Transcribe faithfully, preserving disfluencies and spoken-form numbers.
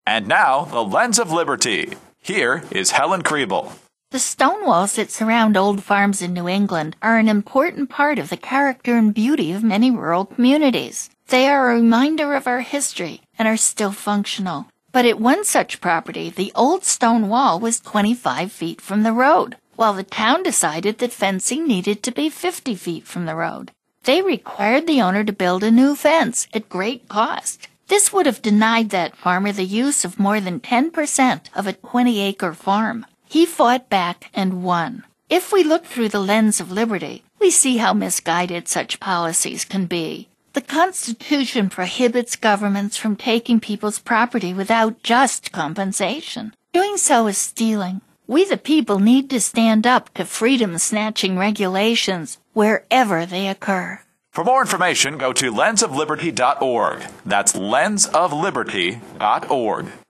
And now, the Lens of Liberty. Here is Helen Kriebel. The stone walls that surround old farms in New England are an important part of the character and beauty of many rural communities. They are a reminder of our history and are still functional. But at one such property, the old stone wall was twenty-five feet from the road, while the town decided that fencing needed to be fifty feet from the road. They required the owner to build a new fence at great cost. This would have denied that farmer the use of more than ten percent of a twenty-acre farm. He fought back and won. If we look through the lens of liberty, we see how misguided such policies can be. The Constitution prohibits governments from taking people's property without just compensation. Doing so is stealing. We the people need to stand up to freedom-snatching regulations wherever they occur. For more information, go to lens of liberty dot org. That's lens of liberty dot org.